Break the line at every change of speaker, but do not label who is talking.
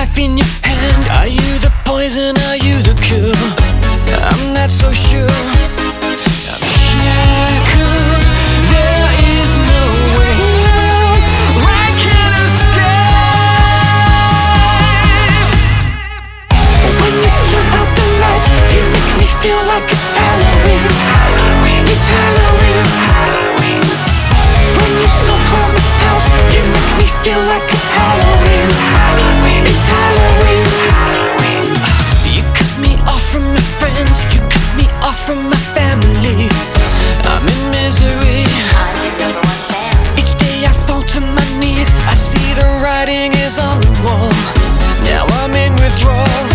life in your hand. Are you the poison? Are you the cure? I'm not so sure. I'm shackled. There is no way out. I can't escape. When you turn out the lights, you make me feel like it's Halloween. It's Halloween. When you smoke around the house, you make me feel like it's Halloween. It's Halloween. You cut me off from my friends, you cut me off from my family. I'm in misery. Each day I fall to my knees, I see the writing is on the wall. Now I'm in withdrawal.